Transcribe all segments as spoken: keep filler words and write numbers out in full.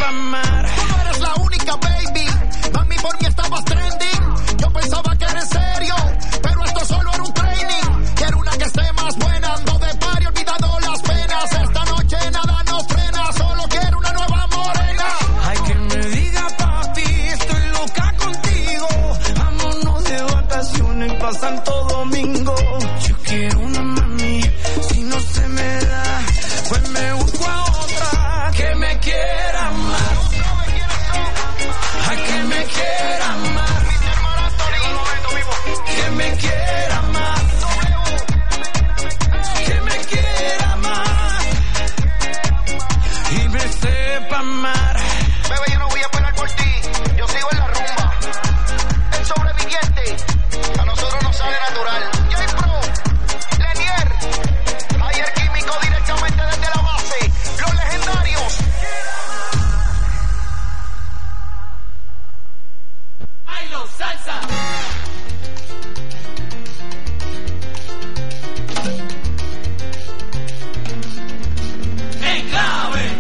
amar. Tú no eres la única, baby. Mami, por mí estabas trending. Yo pensaba que era en serio, pero esto solo era un training. Quiero una que esté más buena, ando de party, olvidado las penas. Esta noche nada nos frena, solo quiero una nueva morena. Hay que me diga, papi, estoy loca contigo. Vámonos de vacaciones pa' Santo Domingo. Yo quiero una mami, si no se me da, pues me busco a otra que me quiera más. Ay, que me quiera más. Que me quiera más. Que me quiera más. Y me sepa amar. Bebé, yo no voy a esperar por ti. Yo sigo en la rumba. El sobreviviente, a nosotros nos sale natural. J-Pro, Lenier, ayer químico directamente desde la base. Los legendarios. ¡Ay, los salsa! ¡En clave!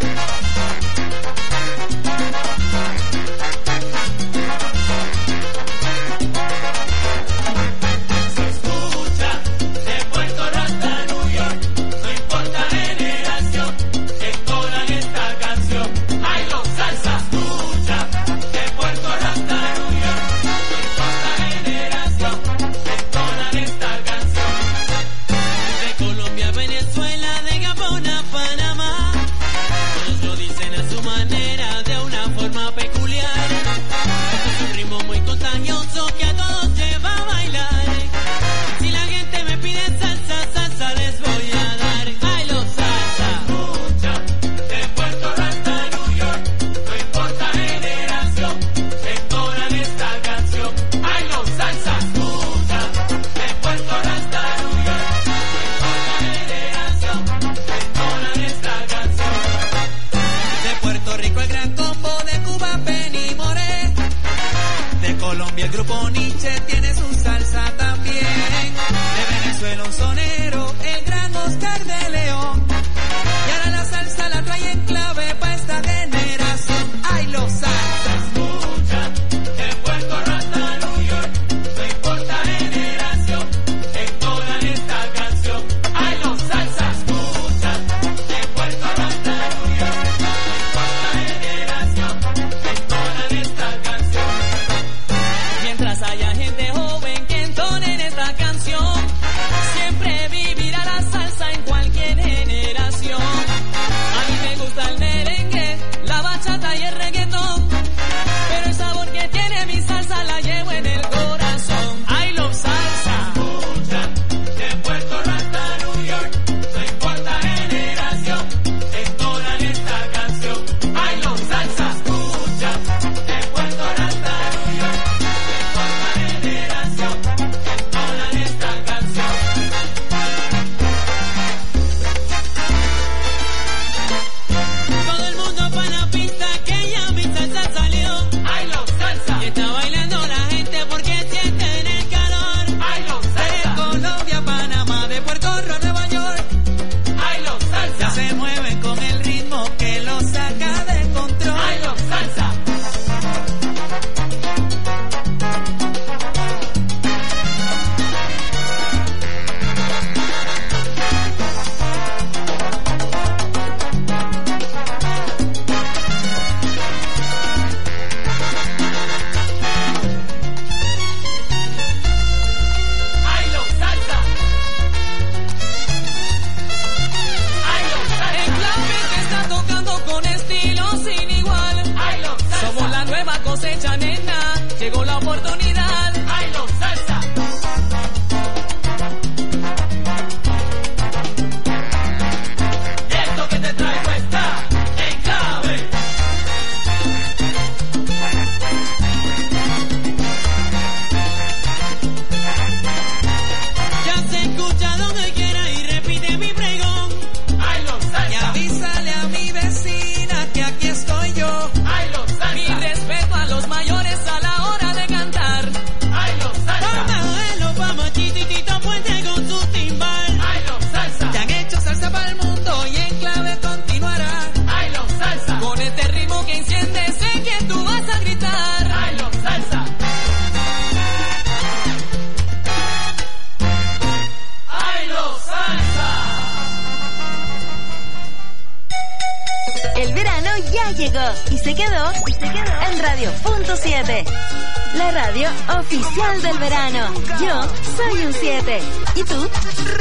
El verano ya llegó y se quedó, y se quedó en Radio Punto siete. La radio oficial del verano. Yo soy un siete. ¿Y tú?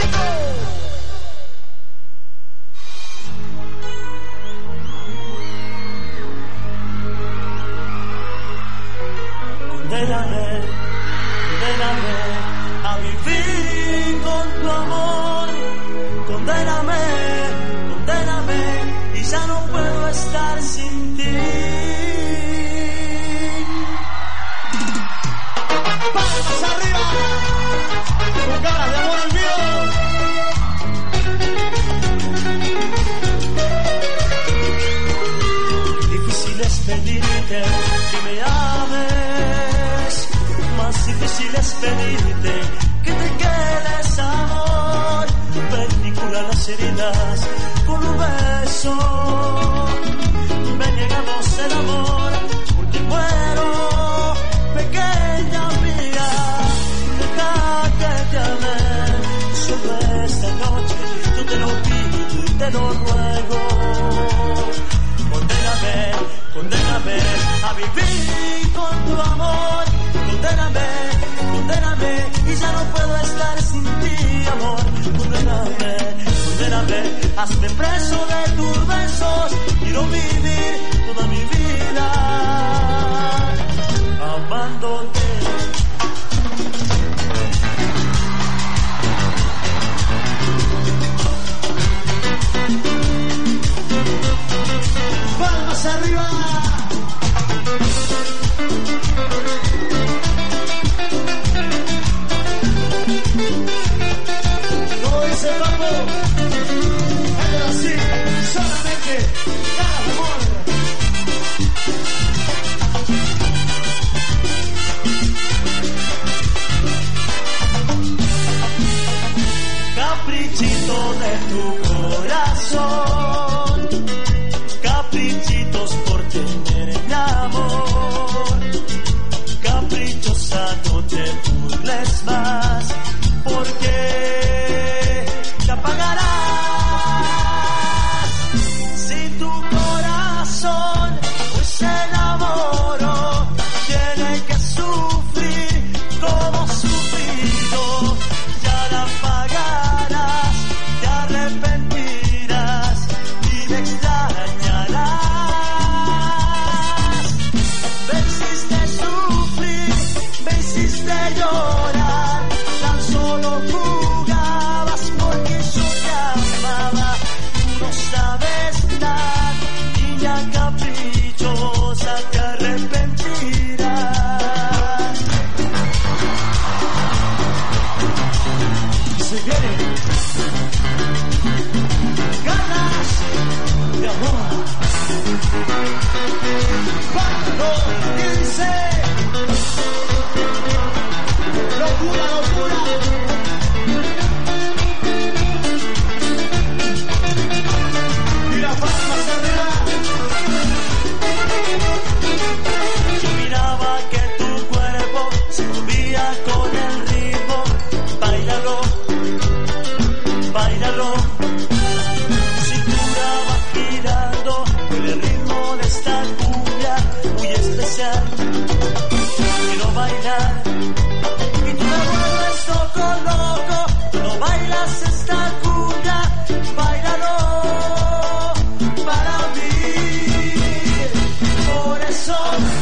Condéname, condéname a vivir con tu amor. Condéname, condéname y ya no puedo estar sin ti. ¡Palmas arriba! Con ganas de amor al mío. Difícil es pedirte que me ames, más difícil es pedirte que te quedes, amor. Ven y cura las heridas con un beso. Ven y hagamos el amor, porque muero, pequeña mía. Deja que te ame, solo esta noche yo te lo pido y te lo ruego. Condéname, condéname a vivir con tu amor. Condéname, condéname y ya no puedo estar sin ti, amor. Condéname, condéname, hazme preso de tus besos. Quiero vivir toda mi vida amándote. ¡Palmas arriba! Como dice Paco, es así, solamente cada amor. Caprichito de tu corazón, caprichitos por tener mi amor. Caprichosa, no te burles más, porque te apagarás si tu corazón pues se enamoró. Tiene que sufrir como sufrido, ya la pagarás, te arrepentirás y me extrañarás. Me hiciste sufrir, me hiciste llorar, tan solo jugabas porque yo te amaba. Tú no sabes nada, niña caprichosa, te arrepentirás. Se viene ganas de amor. Cuando dice locura, locura. Y la palma se arriba. Yo miraba que tu cuerpo se movía con el ritmo. Báilalo, báilalo. Tu cintura va girando con el ritmo de esta cumbia muy especial. Quiero bailar y tú me vuelves loco, loco. No bailas esta cumbia, báilalo para mí. Por eso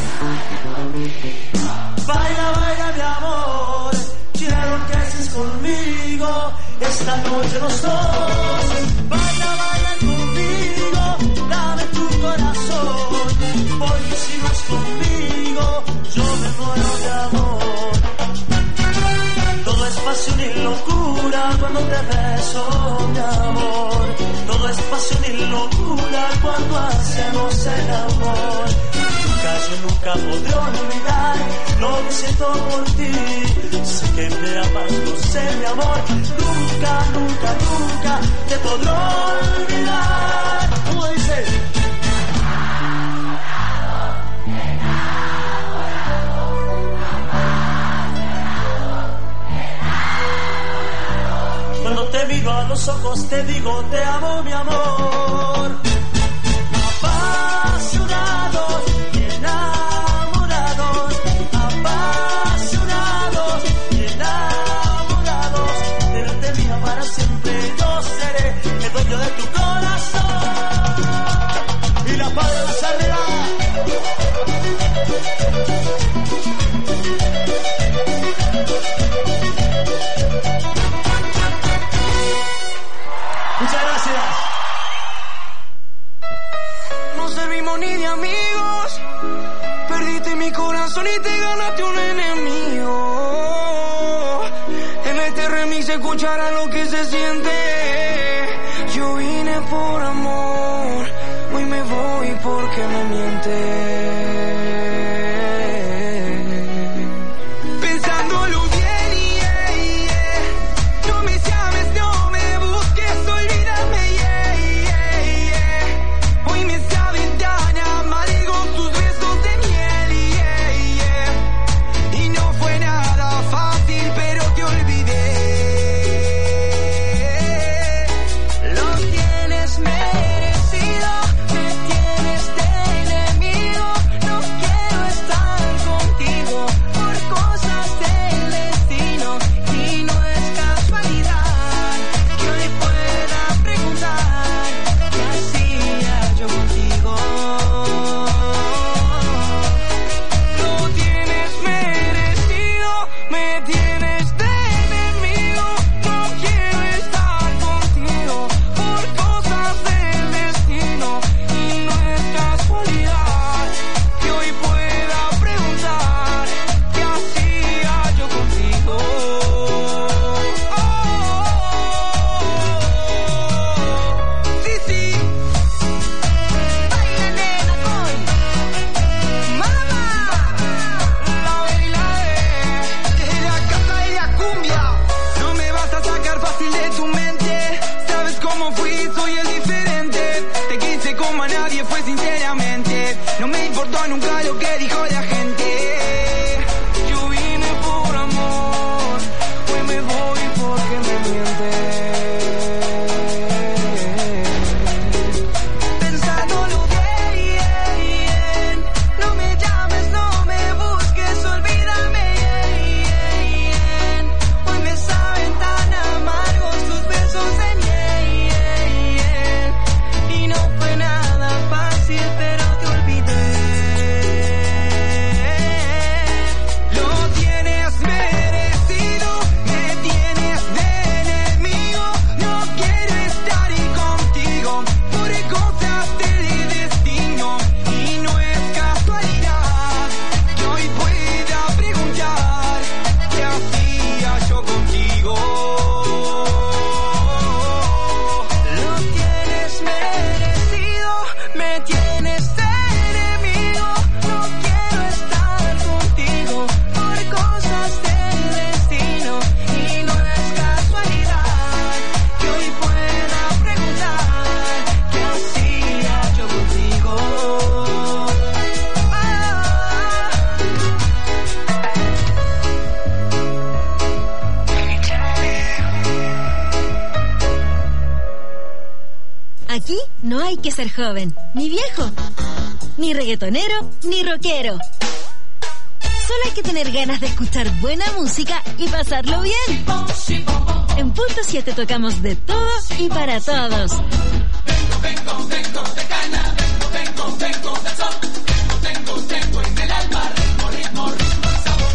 baila, baila mi amor. Quiero que estés conmigo esta noche los dos. Baila, baila conmigo, dame tu corazón, porque si no es conmigo yo me muero de amor. Todo es pasión y locura cuando te beso, mi amor. Todo es pasión y locura cuando hacemos el amor. Nunca, yo nunca podré olvidar lo que siento por ti. Sé que me amas, no sé, mi amor. Nunca, nunca, nunca te podré olvidar. ¿Cómo dice? Cuando te miro a los ojos te digo te amo, mi amor. Papá, de ritmo ni de amigos. Perdiste mi corazón y te ganaste un enemigo. En este remix se escuchará lo que se siente. Yo vine por amor, hoy me voy porque me mientes. Aquí no hay que ser joven, ni viejo, ni reggaetonero, ni rockero. Solo hay que tener ganas de escuchar buena música y pasarlo bien. En Punto siete tocamos de todo y para todos. Vengo, vengo, vengo de cana, vengo, vengo, vengo de sol, vengo, vengo, tengo en el alma ritmo, ritmo, ritmo, sabor.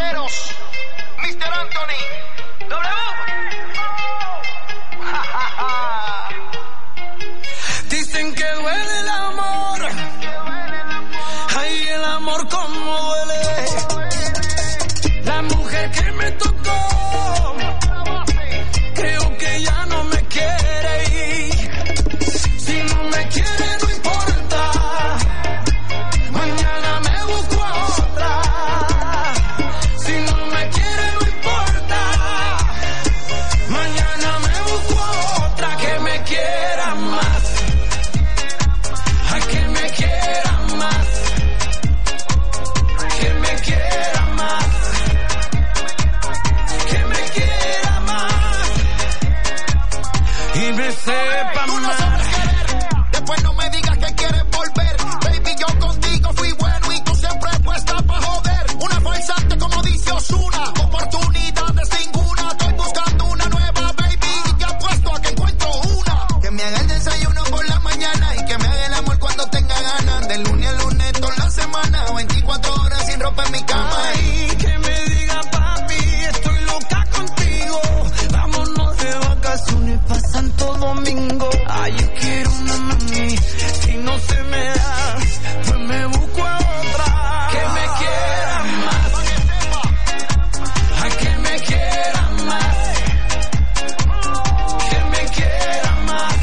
caballeros, mister Anthony. W. Dicen que duele el amor. Ay, el amor como duele. La mujer que me tocó, creo que ya no me quiere ir. Si no me quiere no importa, mañana me busco a otra. Si no me quiere no importa, mañana me busco a otra que me quiera más. A que me quiera más, que me quiera más, que me quiera más y me sepa Tú no más. sabes querer, después no me digas que quieres volver. Baby, yo contigo fui bueno y tú siempre puesta pa' joder. Una falsante como dice Ozuna, oportunidades ninguna. Estoy buscando una nueva, baby, y ya apuesto a que encuentro una. Que me haga el desayuno por la mañana y que me haga el amor cuando tenga ganas. De lunes a lunes toda la semana, veinticuatro horas sin ropa en mi cama. Ay, que me diga papi, estoy loca contigo. Vámonos de vacaciones pa' Santo Domingo. Ay, yo quiero una mami, si no se me da, pues me busco a otra. Que me quiera más, a que me quiera más, que me quiera más,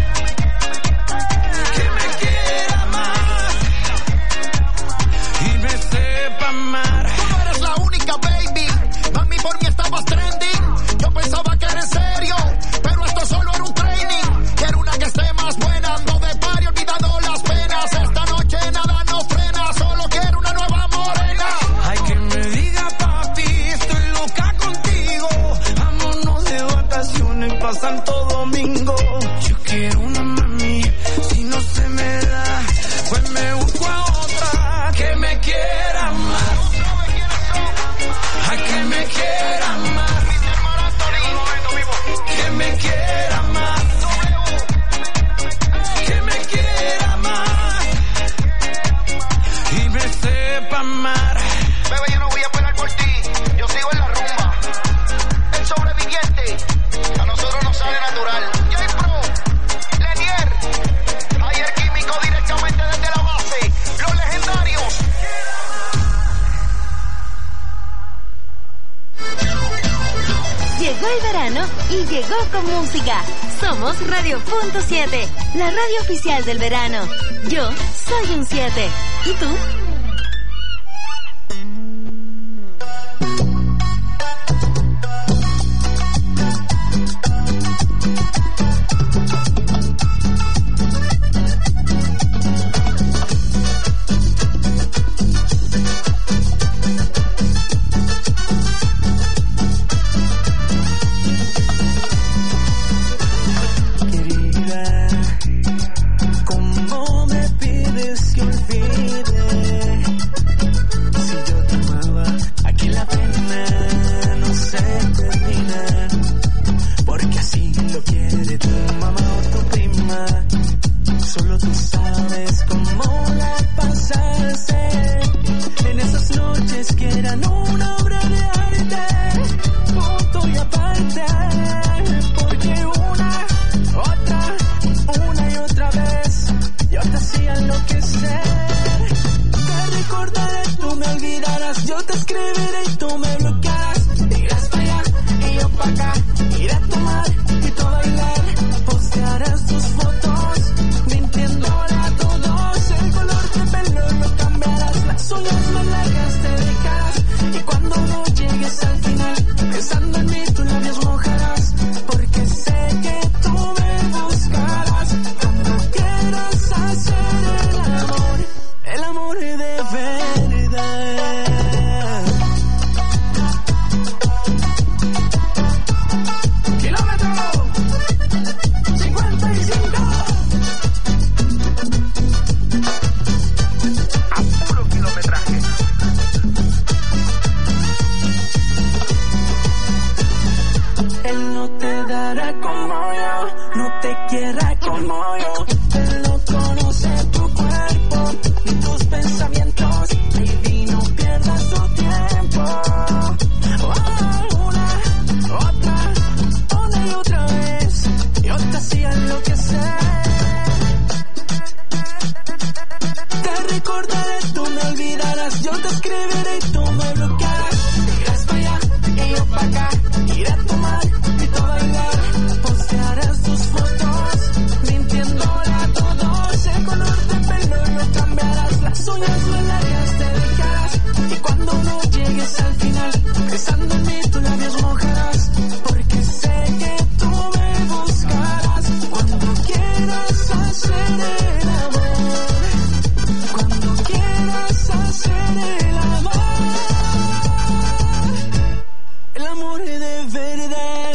que me quiera más y me sepa amar. Tú no eres la única, baby. Mami, por mí estabas trending. Yo pensaba que era en serio, pero esto solo era un training. Quiero una que esté más buena. Ando de party, olvidando las penas. Esta noche nada nos frena. Solo quiero una nueva morena. Ay, que me diga papi, estoy loca contigo. Vámonos de vacaciones pa' Santo Domingo. Yo quiero una mami, si no se me da, pues me busco a otra. Que me quiera más, a que me quiera más, que me quiera más, que me quiera más y me sepa amar. Bebé, yo no voy a esperar por ti. Yo sigo en la rumba. El sobreviviente, a nosotros nos sale natural. J-Pro, Lenier, ayer químico directamente desde la base. Los legendarios. Llegó el verano y llegó con música. Somos Radio Punto siete, la radio oficial del verano. Yo soy un siete. ¿Y tú? Querida, ¿cómo me pides que olvide? Si yo te amaba, aquí la pena no se termina. Porque así lo quiere tu mamá o tu prima. Solo tú sabes cómo la pasaste en esas noches que eran una obra de arte, punto y aparte. Porque una, otra, una y otra vez yo te hacía enloquecer. Te recordaré, tú me olvidarás, yo te escribiré y tú me bloquearás. Irás para allá y yo para acá, iré a tomar y tú a bailar. Postearás tus fotos mintiéndole a todos. El color de pelo lo cambiarás, las uñas más largas te dejarás. Y cuando no llegues al final, pensando en mí tus labios mojarás. Porque sé que tú me buscarás cuando quieras hacer el amor, el amor de verdad. Kilómetro cincuenta y cinco. A puro kilometraje. Él no te dará como yo, no te quiera como yo. Él no conoce tu cuerpo ni tus pensamientos. Baby, no pierdas tu tiempo. recordaré, tú me olvidarás. Yo te escribiré y tú me bloquearás. Irás para allá y yo para acá. Iré a tomar y tú a bailar. Postearás tus fotos mintiéndole a todos. El color de pelo lo cambiarás. Las uñas más largas te dejarás. Y cuando no llegues al final, pensando en mí tus labios mojarás. Porque sé que tú me buscarás. Cuando quieras hacer el amor, cuando quieras hacer el amor, el amor es de verdad.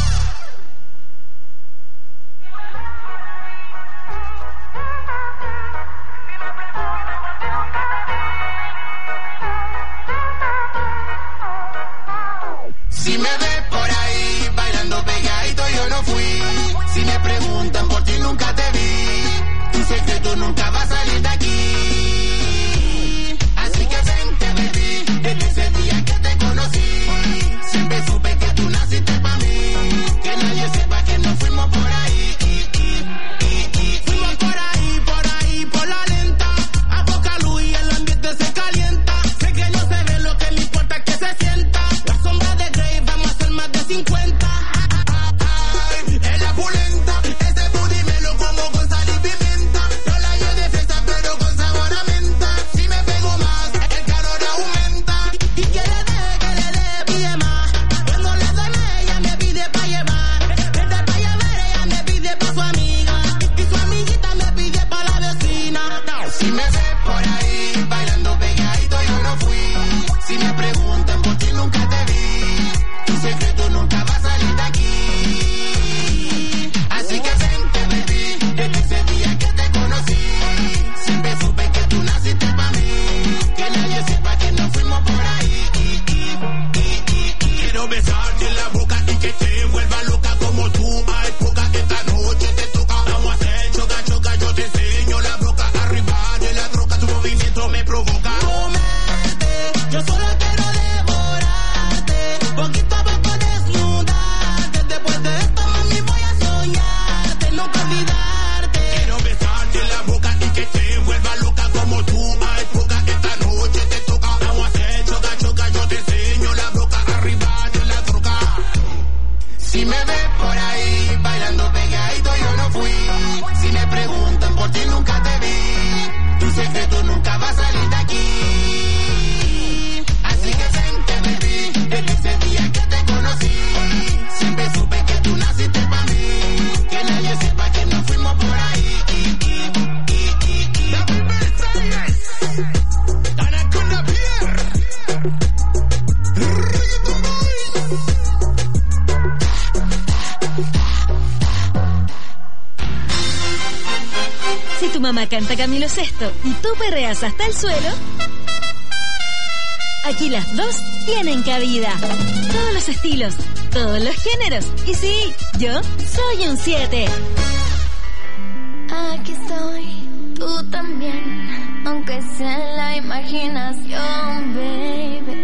Si me ves por ahí bailando pegadito, yo no fui. Si me preguntan por ti, nunca te vi. Tu secreto nunca va a salir de aquí. Así que vente, baby, desde ese día que te conocí. Siempre supe que tú naciste para mí. Que nadie sepa que nos fuimos por ahí. Fuimos por ahí, por ahí, por la lenta. A poca luz y el ambiente se calienta. Sé que no se ve, lo que me importa es que se sienta. La sombra de Grey, vamos a hacer más de cincuenta. Es la pulenta, ese booty me lo como con sal y pimienta. No la llevo de fiesta, pero con sabor a menta. Si me pego más, el calor aumenta. Y que le dé, que le dé, pide más. Cuando le doy, ella me pide pa' llevar. Desde pa' llevar, ella me pide pa' su amiga. Y su amiguita me pide pa' la vecina. Si me ves por ahí bailando pegadito, yo no fui. Si me preguntan por ti, nunca te vi. Tu secreto nunca va a salir de aquí. Así que vente, baby, desde ese día que te conocí. Siempre supe que tú naciste para mí. Que nadie sepa que nos fuimos por ahí. Quiero besarte en la boca y que te vuelva loca como tú. Hay poca, esta noche te toca. Vamos a hacer choca, choca, yo te enseño la boca. Arriba de la troca, tu movimiento me provoca. Comerte, yo solo quiero devorarte. Poquito a poco desnudarte. Después de esto, mami, voy a soñarte, nunca olvidarte. Quiero besarte en la boca y que te vuelva loca como tú. Hay poca, esta noche te toca. Vamos a hacer choca, choca, yo te enseño la boca. Arriba de la troca. Si me ves por ahí bailando pegadito, yo no fui. Si me preguntan por ti, nunca te vi. Tu secreto nunca va a salir de aquí. Así que vente, baby, desde ese día que te conocí. Siempre supe que tú naciste para mí. Que nadie sepa que nos fuimos por ahí. Anaconda Pierre. Reggaeton Boys. Si tu mamá canta Camilo Sesto y tú perreas hasta el suelo, aquí las dos tienen cabida. Todos los estilos, todos los géneros. Y sí, yo soy un siete. Aquí estoy, tú también, aunque sea en la imaginación, baby.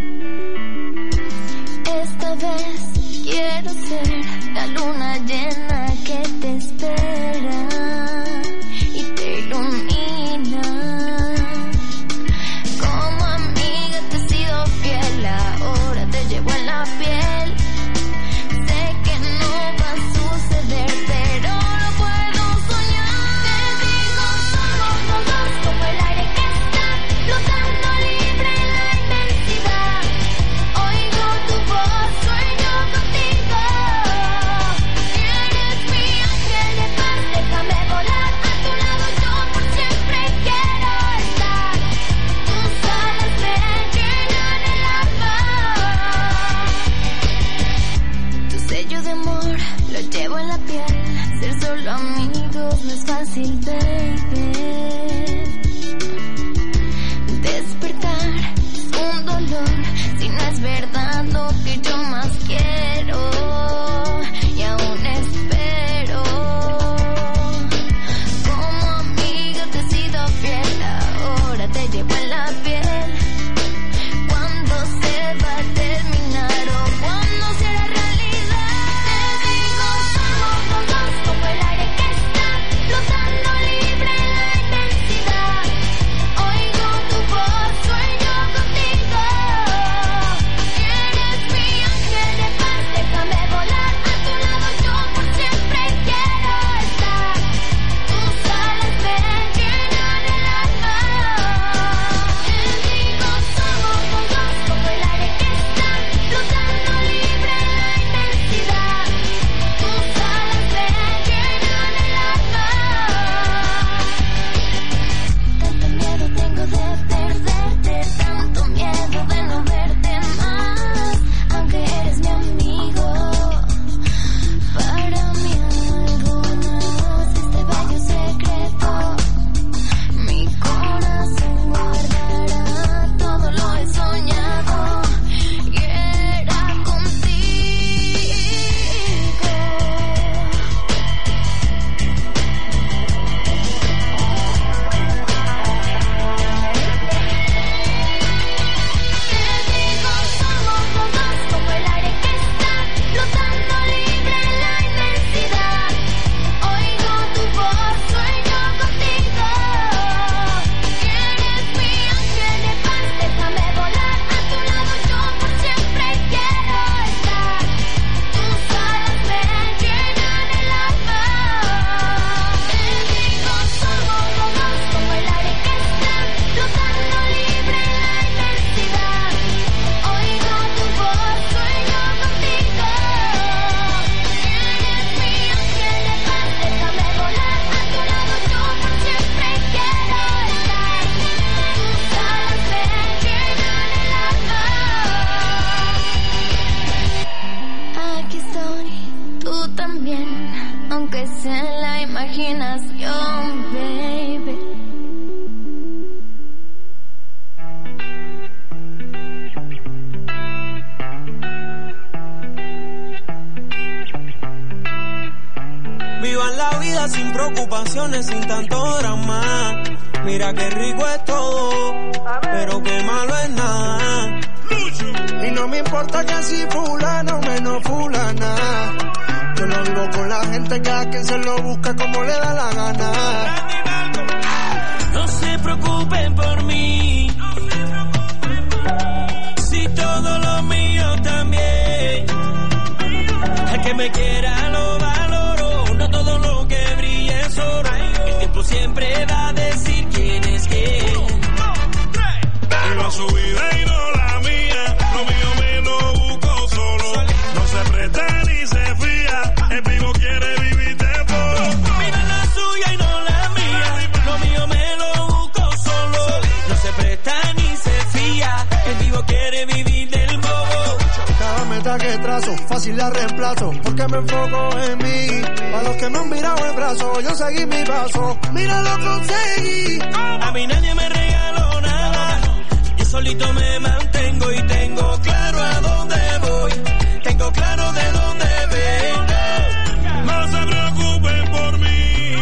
Esta vez quiero ser la luna llena que te espera y te ilumina. Como amiga te he sido fiel, ahora te llevo en la piel. Sé que no va a suceder, pero lo puedo soñar. Te digo, somos los dos como el aire que está flotando libre en la inmensidad. Oigo tu voz, sueño contigo. Eres mi ángel de paz, déjame volar a tu lado, yo por siempre quiero estar. Tus alas me llenan el alma. Tu sello de amor lo llevo en la piel. Ser solo amigos no es fácil, baby. Despertar es un dolor si no es verdad lo que yo más quiero. Y aún espero. Como amiga te he sido fiel, ahora te llevo en la piel. Cuando se va a terminar o cuando será realidad. Te digo, somos los dos como el aire que está flotando libre en la inmensidad. preocupaciones sin tanto drama. Mira qué rico es todo, pero qué malo es nada. Y no me importa que si fulano menos fulana. Yo lo vivo con la gente que a quien se lo busca como le da la gana. No se preocupen por mí, si todo lo mío también. El que me quiera lo valoro, no todo lo que brilla es oro. El tiempo siempre va a decir quién es quién. Viva su vida y no la mía, lo mío me lo busco solo. No se presta ni se fía, el vivo quiere vivir de poco. Viva la suya y no la mía, lo mío me lo busco solo. No se presta ni se fía, el vivo quiere vivir del bobo. Cada meta que trazo, fácil la reemplazo, porque me enfoco en mí. A los que me han mirado el brazo, yo seguí mi paso. Mira, lo conseguí. A mí nadie me regaló nada, yo solito me mantengo y tengo claro a dónde voy. Tengo claro de dónde vengo. No se preocupen por mí,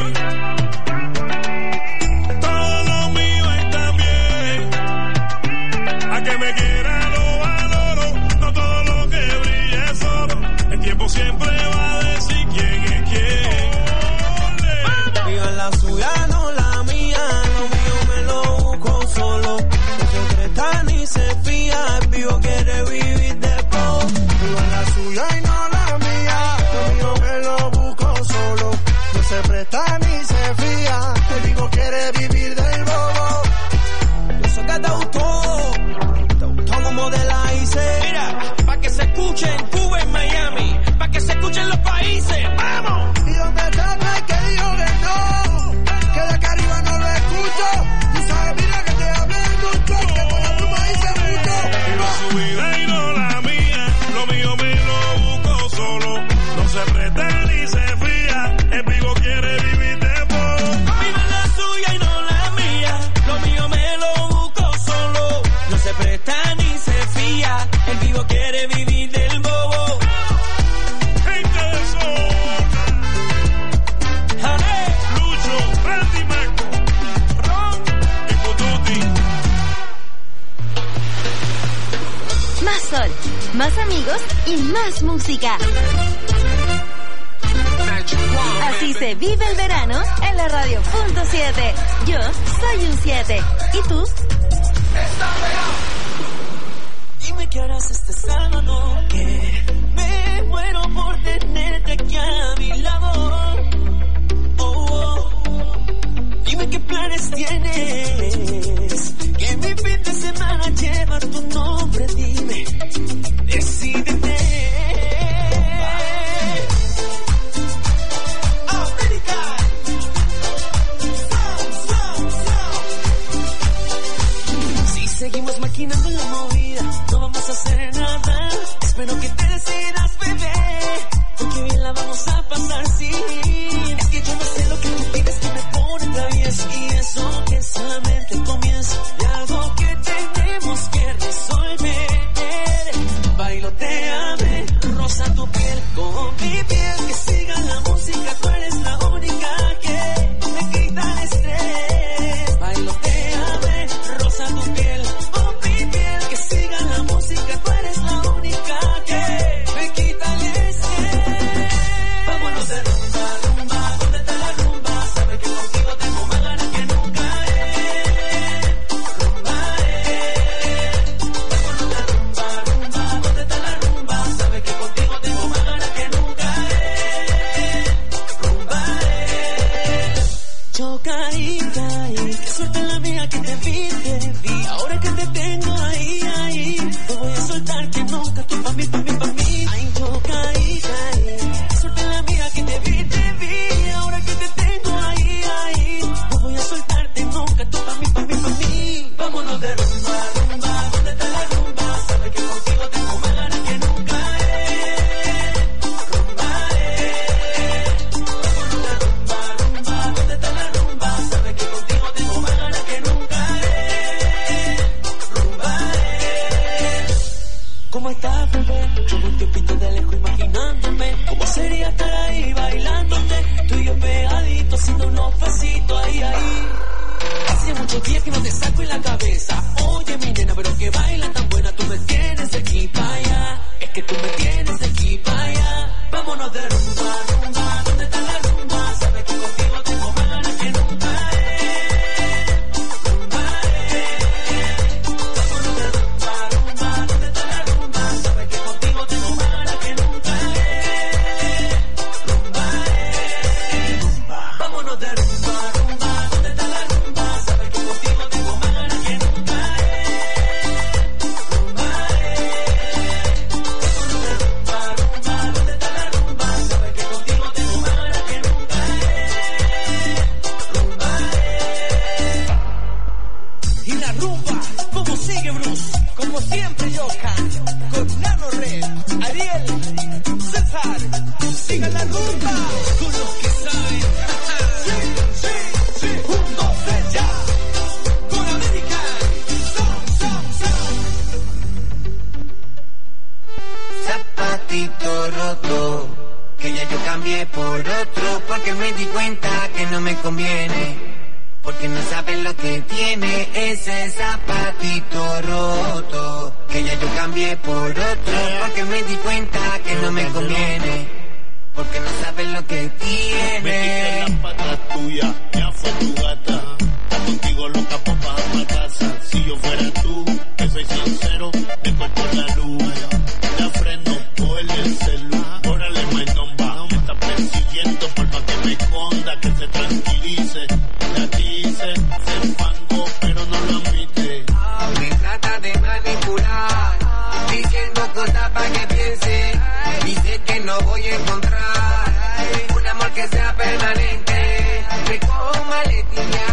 todo lo mío está bien. A que me quiera lo valoro, no todo lo que brilla es oro. El tiempo siempre va a decir quién es quién. Viva la suya, no la mía, lo mío me lo busco solo. No se presta ni se fía, el vivo quiere vivir de poco. Viva la suya y no la mía, lo mío me lo busco solo. No se presta ni se fía, el vivo quiere vivir del bobo. Yo sé que te gustó, te gustó como de la hice. Mira, pa' que se escuche en Cuba, en Miami, pa' que se escuchen los países, ¡vamos! Y donde está que digo que no, que de acá arriba no lo escucho. Tú sabes, mira que te hablé mucho, que por la pluma hice mucho. Viva su vida y no la mía, lo mío me lo busco solo. No se presta ni se fía, el vivo quiere vivir de poco. Viva la suya y no la mía, lo mío me lo busco solo. No se presta ni se fía, el vivo quiere vivir del bobo. Gente de zona, ¡Ale! Lucho, Randy Marco, Ron y Pututi. Más sol, más amigos y más música. Así se vive el verano en la radio punto siete. Yo soy un siete. ¿Y tú? Dime qué harás este sábado, que me muero por tenerte aquí a mi lado. Oh, oh. Dime qué planes tienes, que mi fin de semana lleva tu nombre. Dime, decídete. Si seguimos maquinando la movida, no vamos a hacer nada. Espero que te decidas, bebé, porque bien la vamos a pasar, sí. Es que yo no sé lo que tú pides, que me pone travieso. Y eso que solamente comienza de algo que tenemos que resolver. Bailoteame, rosa tu piel con mi piel, que siga la música, tú eres la única que me quita el estrés. Bailoteame, rosa tu piel con mi piel, que siga la música, tú eres la única que me quita el estrés. Vámonos de rumba, rumba, ¿dónde está la rumba? Sabes que contigo tengo más ganas que nunca, eh. Rumba, eh. Vámonos de rumba, rumba, ¿dónde está la rumba? Sabes que contigo tengo más ganas que nunca, eh. Rumba, eh. Yo caí, caí, qué suerte la mía que te vi, te vi. Ahora que te tengo ahí, ahí, no voy a soltarte nunca, tú pa' mí, pa' mí, pa' mí. Ay, yo caí, caí, qué suerte la mía que te vi, te vi. Ahora que te tengo ahí, ahí, no voy a soltarte nunca, tú pa' mí, pa' mí, pa' mí. Vámonos de rumba, rumba, ¿dónde está la rumba? Sabes que contigo tengo más ganas que nunca, eh. Rumba, eh. Vámonos de rumba, rumba, ¿dónde está la rumba? Sabes que contigo tengo más ganas que nunca, eh. Rumba, eh. ¿Cómo estás, bebé? Llevo un tiempito de lejos imaginándome cómo sería estar ahí bailándote, tú y yo pegaditos. lento haciendo unos pasitos ahí, ahí. Hace muchos días que no te saco en la cabeza. Oye, mi nena, pero que bailan tan buena. Tú me tienes de aquí para allá. Es que tú me tienes de aquí para allá. Vámonos de rumba, rumba. ¿Dónde está la rumba? Sabes que contigo tengo más ganas que nunca. Rumba, eh. Vámonos de rumba, rumba. ¿Dónde está la rumba? Sabes que contigo tengo más ganas que nunca. Rumba, eh. Vámonos de rumba, rumba. ¿Dónde está la rumba? Sabes que contigo tengo más ganas que nunca. Rumba, eh. Vámonos de rumba, rumba. ¿Dónde está la rumba? Sabes que contigo tengo más ganas que nunca. Rumba, eh. Y la rumba, ¿cómo sigue, Bruce? Como siempre, Yoka, con Nano Red, Ariel, César, sigan la rumba con los que saben. Sí, sí, sí, un, dos, tres, ya, con América, son, son, son. Zapatito roto, que ya yo cambié por otro, porque me di cuenta que no me conviene. Porque no sabes lo que tiene ese zapatito roto. Que ya yo cambié por otro, porque me di cuenta que no me conviene. Porque no sabes lo que tiene. Me quité las patas tuyas, ya fue tu gata. Está contigo loca por bajar pa' casa. Si yo fuera tú, que soy sincero, te corto la luz. La freno, cogerle el celu. Órale, my nomba. Me está persiguiendo por más que me esconda, que se tranquilice. La dice, se fango, pero no lo admite. Me trata de manipular, diciendo cosas para que piense. Dice que no voy a encontrar un amor que sea permanente. Me cojo maletilla,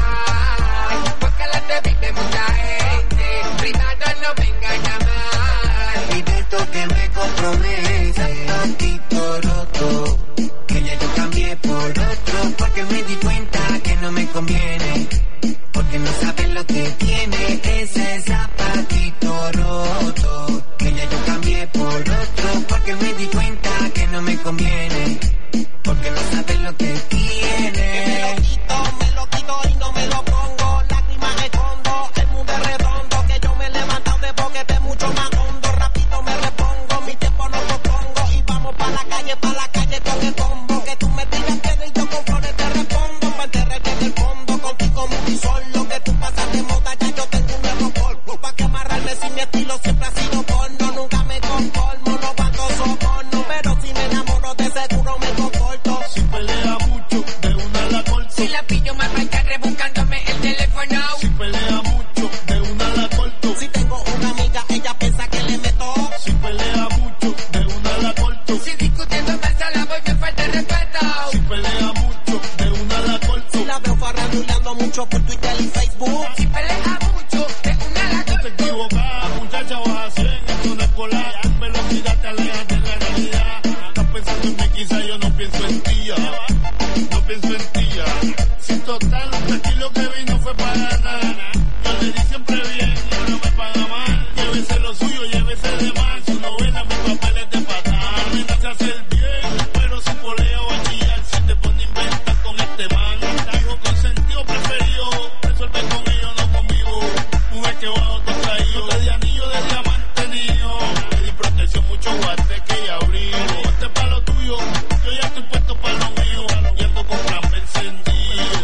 porque la te vive mucha gente. Privado no venga a llamar, y de esto que me compromete. Zapatito roto, que ya yo cambié por otro, porque me di cuenta que no me conviene. Porque no sabes lo que tiene ese zapatito roto. Que ya yo cambié por otro, porque me di cuenta que no me conviene. Porque no sabes lo que tiene. Me lo quito, me lo quito y no me lo pongo. Lágrimas escondo, el mundo es redondo. Que yo me he levantado de boquete mucho más hondo. Rápido me repongo, mi tiempo no lo pongo. Y vamos pa' la calle, pa' la calle con el combo. Que tú me digas que y yo con flores te respondo. Pa' enterrar en el fondo, contigo muy solo. Que tú pasas de moda, ya yo tengo un nuevo polvo. Pa' que amarrarme si mi estilo siempre ha sido porno. Nunca me conformo, no banco soborno. Pero si me enamoro de seguro me comporto. Si pelea mucho, de una la corto. Si la pillo mal va a estar rebuscándome el teléfono. Si pelea mucho, de una la corto. Si tengo una amiga, ella piensa que le meto. Si pelea mucho, de una la corto. Si discutiendo pasa la voy me falta el respeto. Si pelea mucho, de una la corto. Si la veo farranduleando mucho por Twitter y Facebook. Si pelea mucho, de una la No te equivocas, muchacha, vas a cien, esto no es colar. Velocidad te aleja de la realidad. Estás pensando en mí, quizá yo no pienso en ti ya. No pienso en ti ya. Si total, aquí lo que vi no fue para nada. Yo le di siempre bien, ahora me paga mal. Llévese lo suyo, llévese de mal. Su novela, mis papeles de patada. Me nace hacer bien, pero si polea o a chillar, si te pone a inventar con este man. Hijo consentido preferido, resuelve con ellos, no conmigo. Mujer que va a otro traído, te di anillo de diamante niño. Te di protección, mucho guante que ya abrigo. Este pa' lo tuyo, yo ya estoy puesto pa' lo mío. Y ando con plan encendido.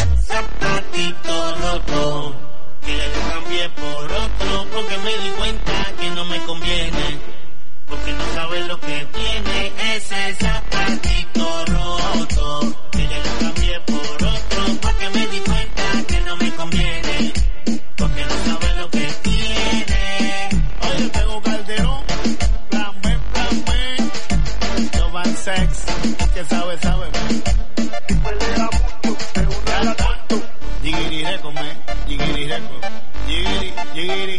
zapatito roto. Que ya yo cambié por otro, porque me di cuenta que no me conviene. Porque no sabes lo que tiene ese zapatito roto. Que ya yo cambié por otro, porque me di cuenta que no me conviene. Porque no sabes lo que tiene. Oye, tengo Calderón, plan B, plan B. Love and sex, que sabe, sabe. Pelea mucho, de una la corto. Yigiri reco, me, yigiri reco. Yigiri, yigiri.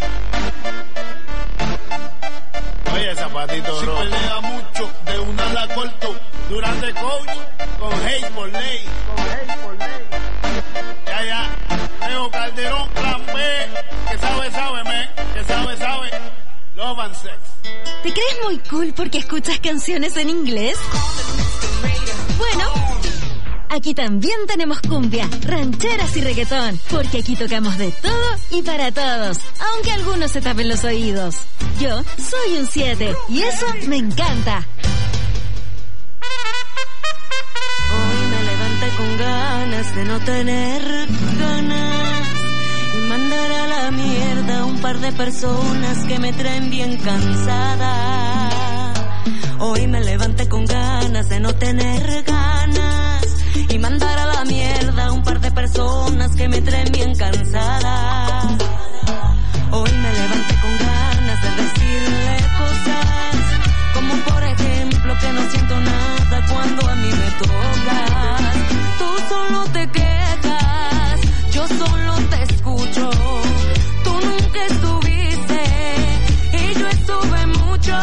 Oye, zapatito roto. Si pelea mucho, de una la corto. Durante coach, con hate por ley. Con hate por ley. Ya, ya. Tengo Calderón, plan B. Que sabe, sabe, me. Que sabe, sabe. Love and sex. ¿Te crees muy cool porque escuchas canciones en inglés? Bueno, aquí también tenemos cumbia, rancheras y reggaetón, porque aquí tocamos de todo y para todos, aunque algunos se tapen los oídos. Yo soy un siete y eso me encanta. Hoy me levanté con ganas de no tener ganas y mandar a la mierda a un par de personas que me traen bien cansada. Hoy me levanté con ganas de no tener ganas y mandar a la mierda a un par de personas que me traen bien cansada. Hoy me levanté con ganas de decirle cosas como por ejemplo que no siento nada cuando a mí me tocas. Tú solo te quejas, yo solo te escucho. Tú nunca estuviste y yo estuve mucho.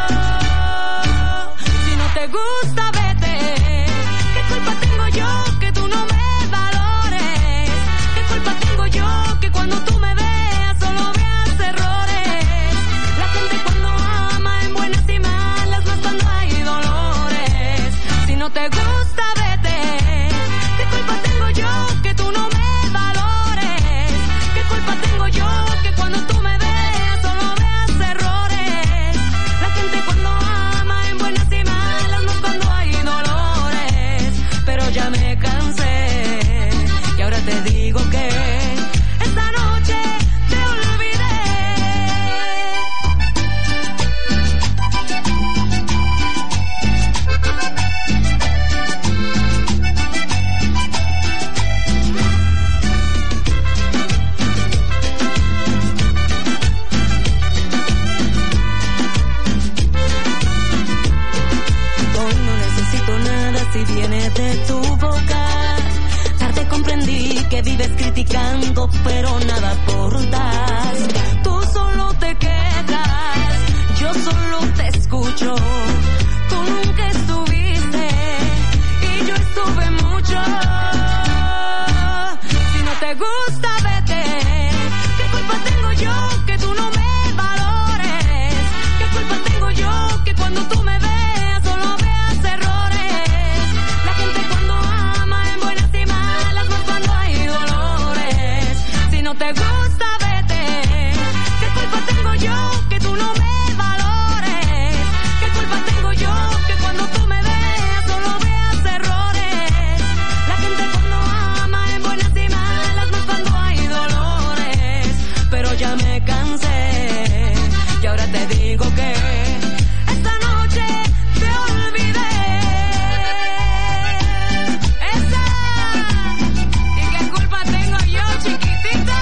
Si no te gusta, vete. ¿Qué culpa tengo yo que tú no me valores? ¿Qué culpa tengo yo que cuando tú me veas solo veas errores? La gente cuando ama en buenas y malas, más cuando hay dolores. Si no te gusta, vete. ¿Qué culpa tengo yo que tú no me valores? ¿Qué culpa tengo yo que cuando tú me veas solo veas errores? La gente cuando ama en buenas y malas, más cuando hay dolores. Pero ya me cansé y ahora te digo que esta noche te olvidé. Hoy no necesito nada si viene de tu boca. Tarde comprendí que vives criticando, pero nada aportas. Tú solo te quejas, yo solo te escucho. Tú nunca estuviste y yo estuve mucho. Si no te gusta, vete. ¿Qué culpa tengo yo que tú no me valores? ¿Qué culpa tengo yo que cuando tú me veas solo veas errores? La gente cuando ama en buenas y malas, más cuando hay dolores. Si no te gusta, vete. ¿Qué culpa tengo yo que tú no me valores? ¿Qué culpa tengo yo que cuando tú me veas solo veas errores? La gente cuando ama en buenas y malas, más cuando hay dolores. Pero ya me cansé y ahora te digo que esta noche te olvidé. Esa. ¿Y qué culpa tengo yo, chiquitita?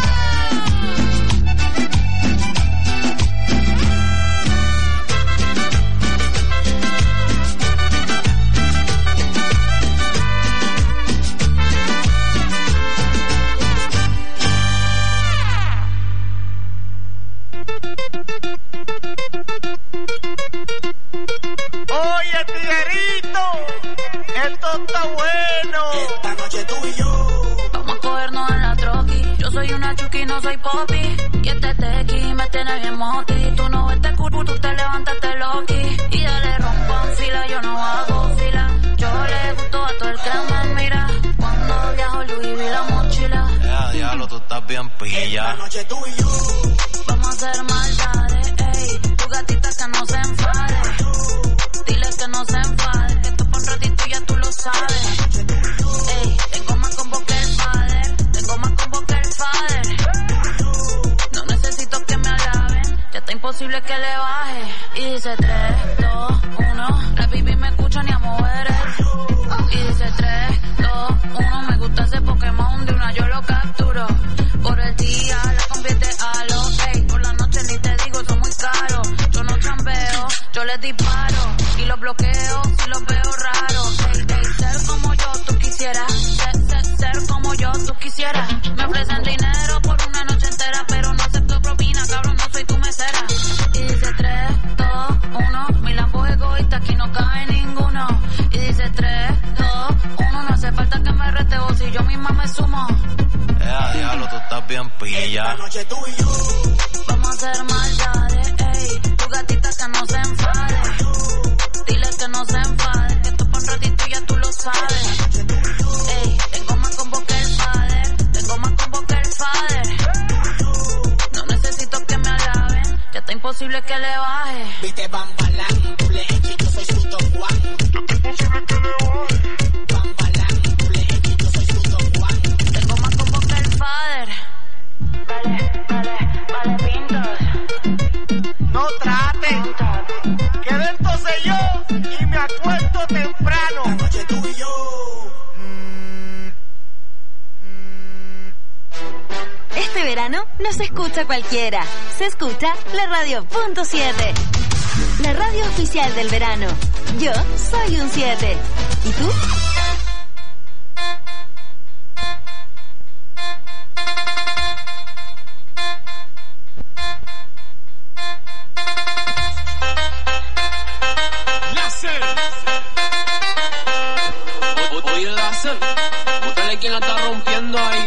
Oye, tiguerito, esto está bueno. Esta noche tú y yo Vamos a cogernos en la troqui. Yo soy una chuki, no soy popi. Y este tequi me tiene bien moti. Tú no ves este culo, tú te levantaste loqui. Y dale rompan fila, yo no hago fila. Yo le gusto a todo el que me mira. Cuando viajo Louis vi la mochila. Ya, diablo, tú estás bien pilla. esta noche tú y yo Vamos a hacer maldades, ey. Tu gatita que no se enfade. Dile que no se enfade. Que esto por un ratito ya tú lo sabes. Ey, tengo más combo que el father. Tengo más combo que el father. No necesito que me alaben. Ya está imposible que le baje. Y dice tres, dos, uno. La baby me escucha ni a mover el. Y dice tres, dos, uno. Me gusta ese Pokémon de una yo lo capturo. Por el día la convierte a lo. Ey, por la noche ni te digo, son muy caros. Yo no chambeo, yo les disparo. Y los bloqueo si los veo raros. Ey, ey, ser como yo tú quisieras. Ser, ser, ser como yo tú quisieras. Me ofrecen dinero por una noche entera, pero no acepto propina, cabrón, no soy tu mesera. Y dice tres, dos, uno. Mi lampo egoísta, aquí no cabe ninguno. Y dice tres, dos, uno. No hace falta que me rete vos si yo misma me sumo. Ya, diablo, tú estás bien pilla. esta noche tú y yo Vamos a hacer maldades, ey. Tu gatita que no se enfade. Dile que no se enfade. Que esto por un ratito ya tú lo sabes. imposible que le baje. Viste Bambalán, doble X, yo soy su Don Juan. Imposible que le baje. Bambalán, doble X, yo soy su Don Juan. Tengo más combo que el father. Vale, vale, vale, pintas. No traten, que dentro sé yo y me acuesto temprano. Anoche tú y yo. Este verano no se escucha cualquiera, se escucha la radio punto siete. La radio oficial del verano. Yo soy un siete. ¿Y tú? Láser. Oye, Láser, búscale quién la está rompiendo ahí.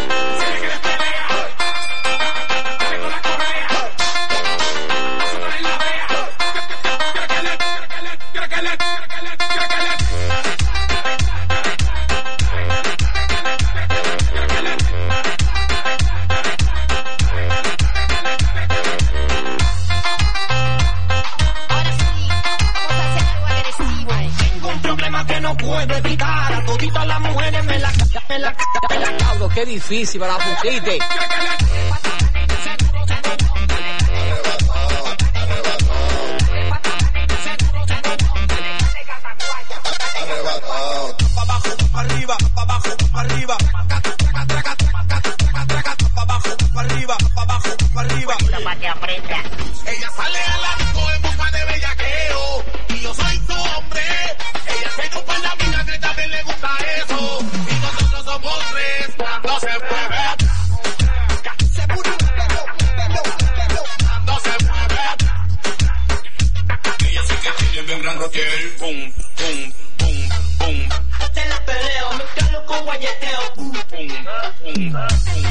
Qué difícil para Puquite. Ella sale a la disco en busca de bellaqueo y yo soy su hombre. Ella se chupa la vida que también le gusta eso. Y nosotros somos tres cuando se mueve. Se mueve, cuando se mueve. Ella sí que tiene bien gran roquel. Pum, pum, pum, pum. Te la peleo, mezclalo con guayeteo. Pum, pum, pum, pum.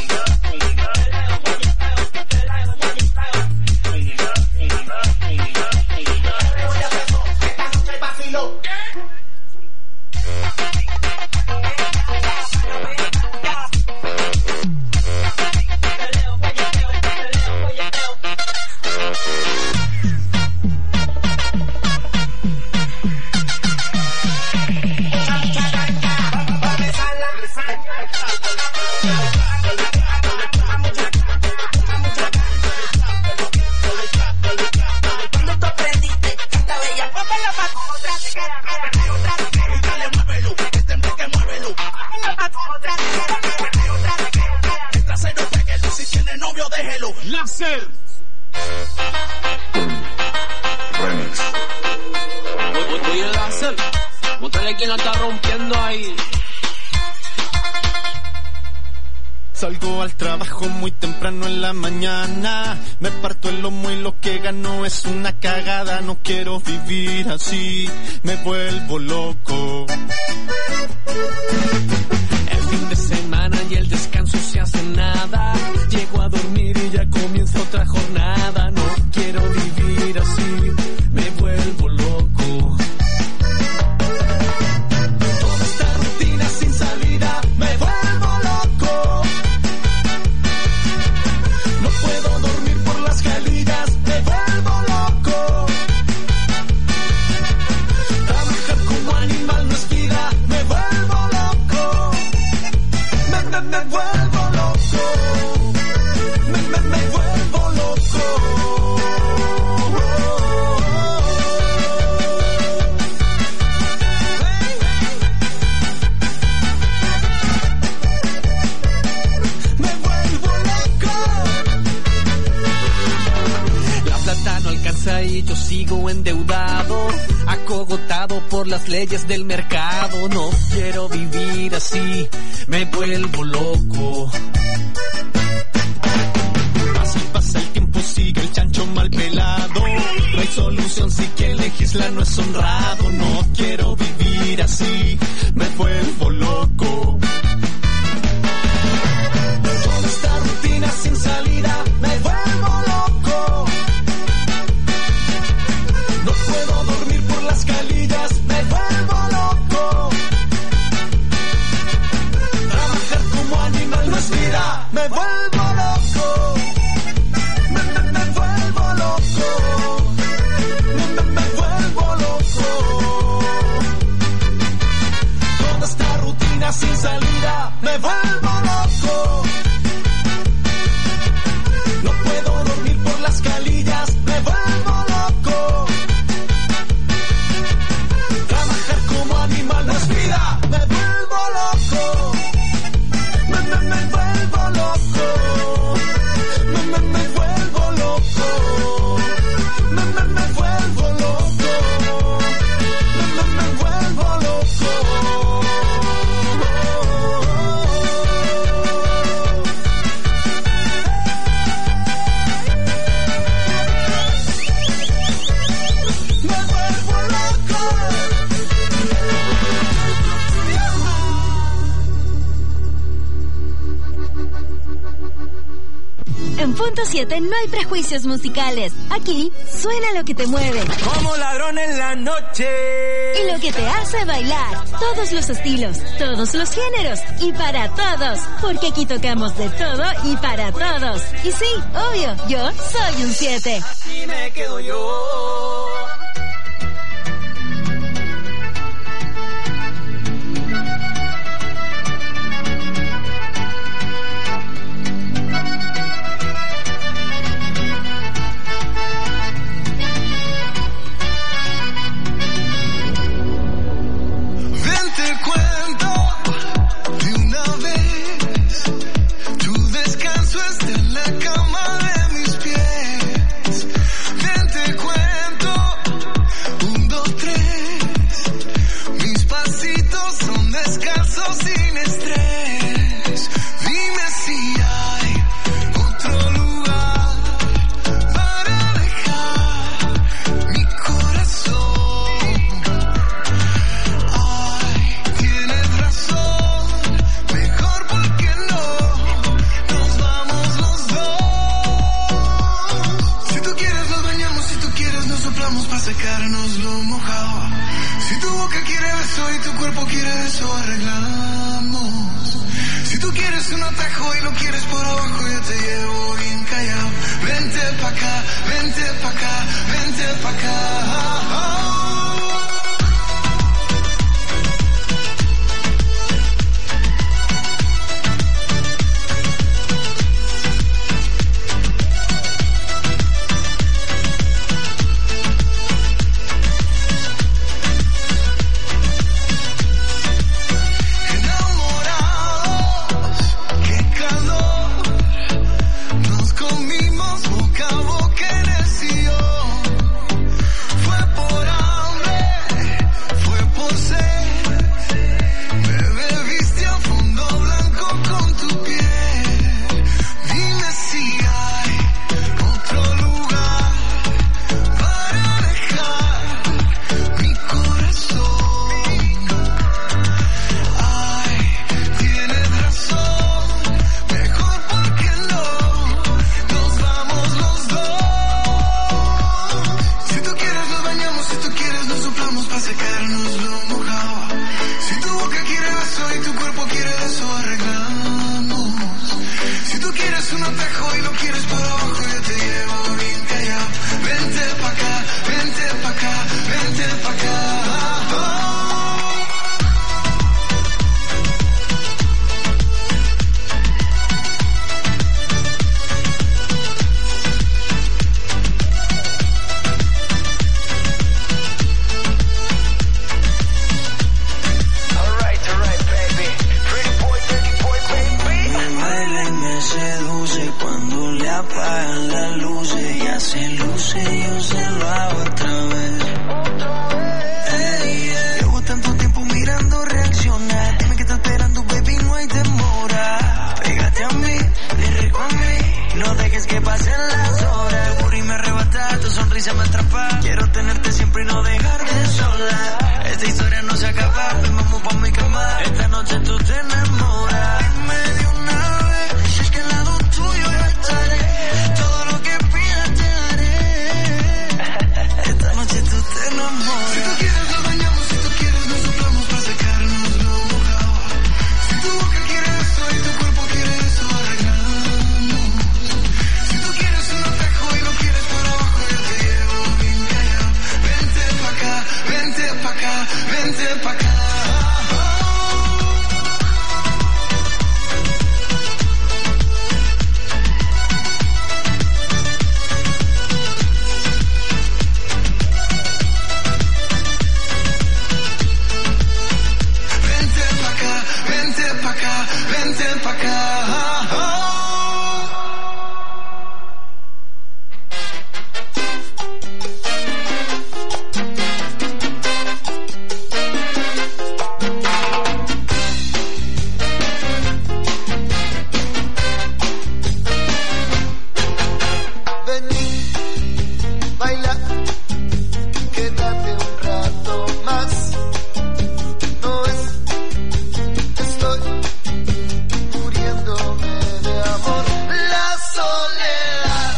Láser. Remix. Oye, Láser, búscale quién la está rompiendo ahí. Salgo al trabajo muy temprano en la mañana, me parto el lomo y lo que gano es una cagada. No quiero vivir así, me vuelvo loco. El fin de semana y el descanso se hace nada. Llego a dormir y ya comienza otra jornada. No quiero vivir así, me vuelvo loco. Toda esta rutina sin salida, me vuelvo loco. No puedo dormir por las escalillas, me vuelvo loco. Trabajar como animal no es vida, me vuelvo loco. Me, me, me vuelvo loco. Me, me, me vuelvo loco. Me vuelvo loco. La plata no alcanza y yo sigo endeudado, acogotado por las leyes del mercado. No quiero vivir así, me vuelvo loco. Así pasa el tiempo, sigue el chancho mal pelado. No hay solución si quien legisla no es honrado. No quiero vivir así, me vuelvo loco. Toda esta rutina sin salida, me vuelvo loco. No puedo dormir por las calillas, me vuelvo loco. Trabajar como animal no es vida, me vuelvo loco. Me, me, me vuelvo loco. siete no hay prejuicios musicales. Aquí suena lo que te mueve. Como ladrón en la noche. Y lo que te hace bailar. Todos los estilos, todos los géneros y para todos. Porque aquí tocamos de todo y para todos. Y sí, obvio, yo soy un siete. Así me quedo yo. Muriéndome de amor, la soledad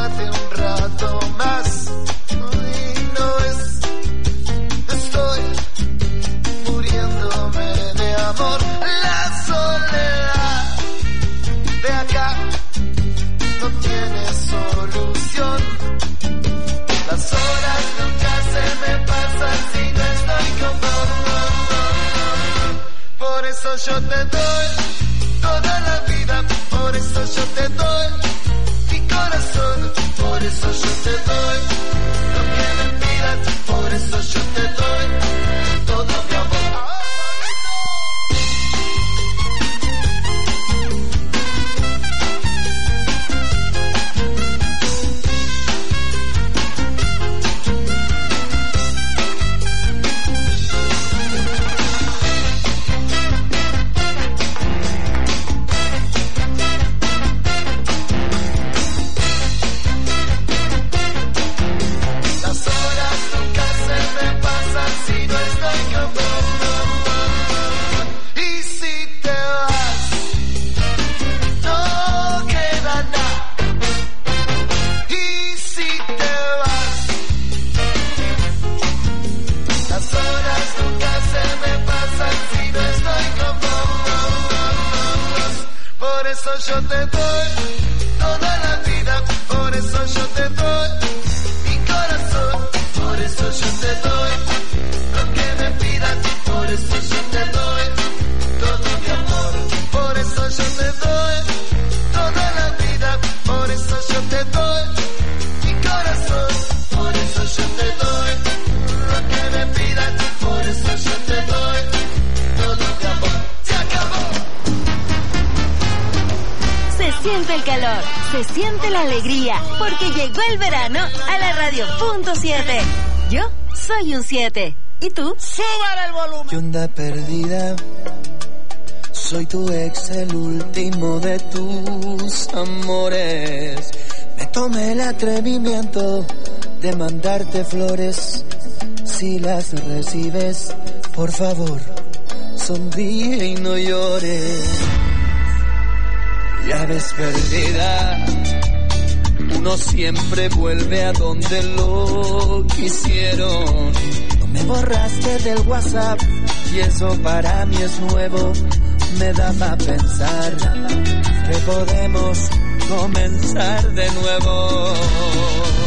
quédate un rato más. Uy, no es, estoy muriéndome de amor. La soledad de acá no tiene solución. Las horas nunca se me pasan si no estoy con vos. Por eso yo te doy toda la vida, por eso yo te doy mi corazón, por eso yo te doy lo que me pidas, por eso yo te doy todo mi amor. Yo te doy toda la vida, por eso yo te doy mi corazón, por eso yo te doy lo que me pidas, por eso yo te doy todo mi amor, por eso yo te doy toda la vida, por eso yo te doy mi corazón, por eso yo te doy lo que me pidas, por eso yo te doy todo mi amor. Se acabó. Se siente el calor, se siente la alegría, porque llegó el verano a la radio punto siete. Yo soy un siete. ¿Y tú? ¡Súbale el volumen! ¿Qué onda perdida? Soy tu ex, el último de tus amores. Me tomé el atrevimiento de mandarte flores. Si las recibes, por favor, sonríe y no llores. Ya ves perdida, uno siempre vuelve a donde lo quisieron. No me borraste del WhatsApp y eso para mí es nuevo. Me da para pensar que podemos comenzar de nuevo.